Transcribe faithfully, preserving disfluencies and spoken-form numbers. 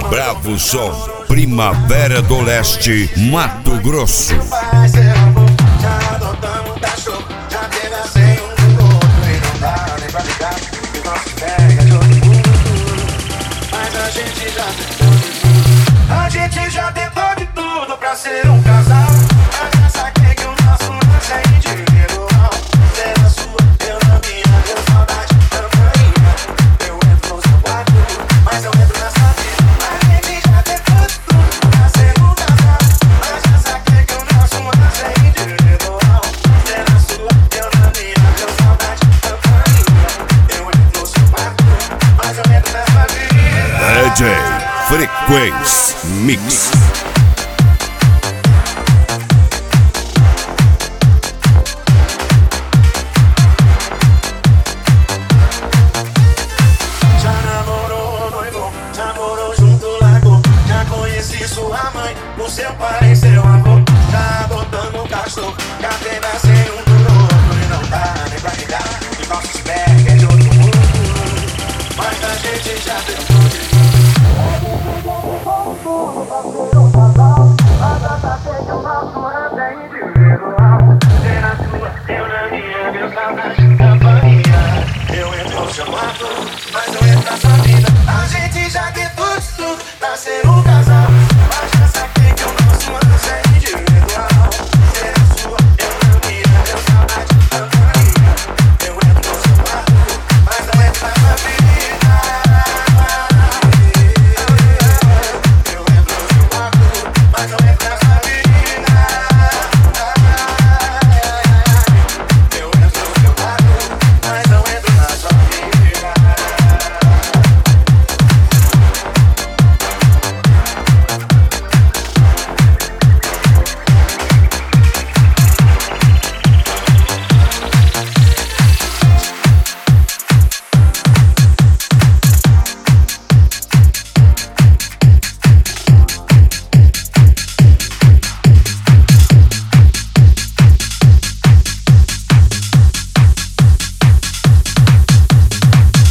Bravo Som, Primavera do Leste, Mato Grosso. Já adotamos um cachorro, já teve a senha um do outro. E não dá nem pra ligar, que o nosso pega de todo mundo. Mas a gente já tentou de tudo. A gente já tentou de tudo pra ser um casal. Mas já saquei que o nosso lance é individual. Você na sua, eu na minha, deu saudade da manhã. Eu entro no seu quarto, mas eu entro nessa vida. A gente já tentou de tudo pra ser um casal. Mas já saquei que o nosso lance é individual. Você na sua, eu na minha, deu saudade da manhã. Eu entro no seu quarto, mas eu entro nessa vida. D J Frequência Mix. Já namorou, noivou, já morou junto, largou. Já conheci sua mãe, o seu pai e seu avô. Já adotando um cachorro, já teve a ser um